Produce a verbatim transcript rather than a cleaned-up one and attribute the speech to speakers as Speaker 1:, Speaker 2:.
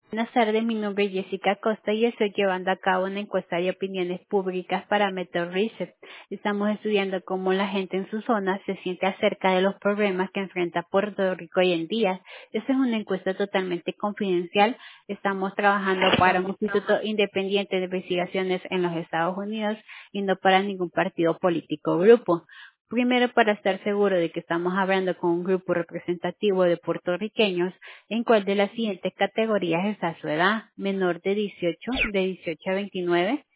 Speaker 1: Buenas tardes, mi nombre es Jessica Costa y estoy llevando a cabo una encuesta de opiniones públicas para Method Research. Estamos estudiando cómo la gente en su zona se siente acerca de los problemas que enfrenta Puerto Rico hoy en día. Esta es una encuesta totalmente confidencial. Estamos trabajando para un instituto independiente de investigaciones en los Estados Unidos y no para ningún partido político o grupo. Primero, para estar seguro de que estamos hablando con un grupo representativo de puertorriqueños, ¿en cuál de las siguientes categorías está su edad? Menor de dieciocho, de dieciocho a veintinueve,